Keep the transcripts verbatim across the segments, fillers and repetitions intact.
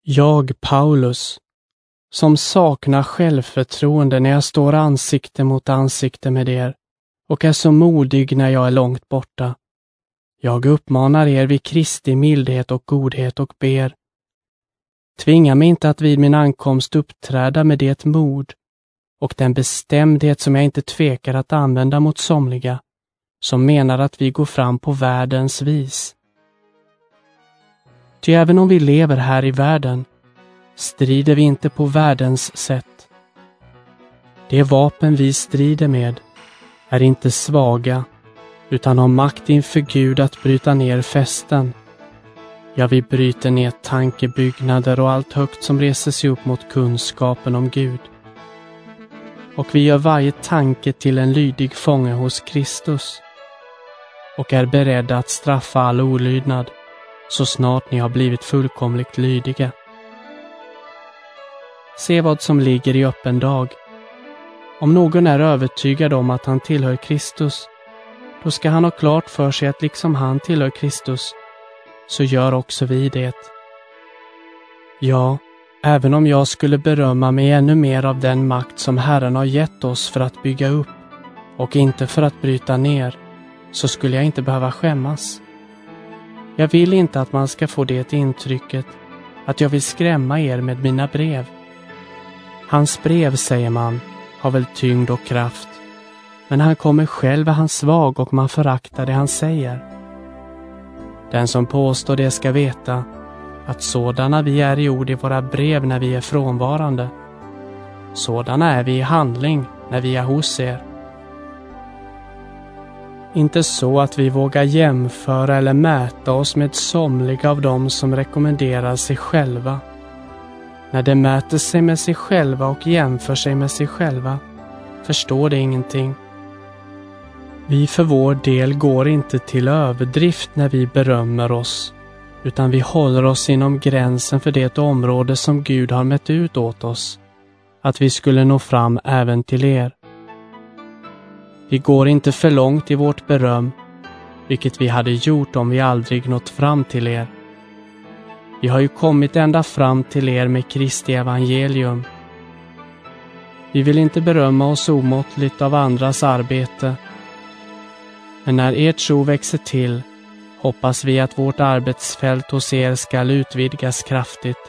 Jag, Paulus, som saknar självförtroende när jag står ansikte mot ansikte med er och är så modig när jag är långt borta. Jag uppmanar er vid Kristi mildhet och godhet och ber. Tvinga mig inte att vid min ankomst uppträda med det mod och den bestämdhet som jag inte tvekar att använda mot somliga som menar att vi går fram på världens vis. Ty även om vi lever här i världen strider vi inte på världens sätt. De vapen vi strider med är inte svaga utan har makt inför Gud att bryta ner fästen. Ja, vi bryter ner tankebyggnader och allt högt som reser sig upp mot kunskapen om Gud. Och vi gör varje tanke till en lydig fånge hos Kristus och är beredda att straffa all olydnad så snart ni har blivit fullkomligt lydiga. Se vad som ligger i öppen dag. Om någon är övertygad om att han tillhör Kristus, då ska han ha klart för sig att liksom han tillhör Kristus, så gör också vi det. Ja, även om jag skulle berömma mig ännu mer av den makt som Herren har gett oss för att bygga upp och inte för att bryta ner, så skulle jag inte behöva skämmas. Jag vill inte att man ska få det intrycket att jag vill skrämma er med mina brev. Hans brev, säger man, har väl tyngd och kraft, men han kommer själv är han svag och man föraktar det han säger. Den som påstår det ska veta att sådana vi är i ord i våra brev när vi är frånvarande, sådana är vi i handling när vi är hos er. Inte så att vi vågar jämföra eller mäta oss med somliga av dem som rekommenderar sig själva. När de mäter sig med sig själva och jämför sig med sig själva, förstår de ingenting. Vi för vår del går inte till överdrift när vi berömmer oss, utan vi håller oss inom gränsen för det område som Gud har mätt ut åt oss, att vi skulle nå fram även till er. Vi går inte för långt i vårt beröm, vilket vi hade gjort om vi aldrig nått fram till er. Vi har ju kommit ända fram till er med Kristi evangelium. Vi vill inte berömma oss omåttligt av andras arbete, men när er tro växer till hoppas vi att vårt arbetsfält hos er skall utvidgas kraftigt.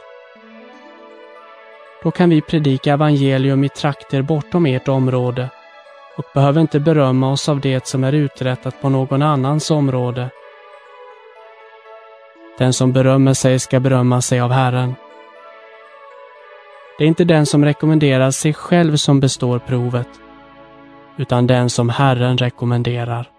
Då kan vi predika evangelium i trakter bortom ert område och behöver inte berömma oss av det som är uträttat på någon annans område. Den som berömmer sig ska berömma sig av Herren. Det är inte den som rekommenderar sig själv som består provet, utan den som Herren rekommenderar.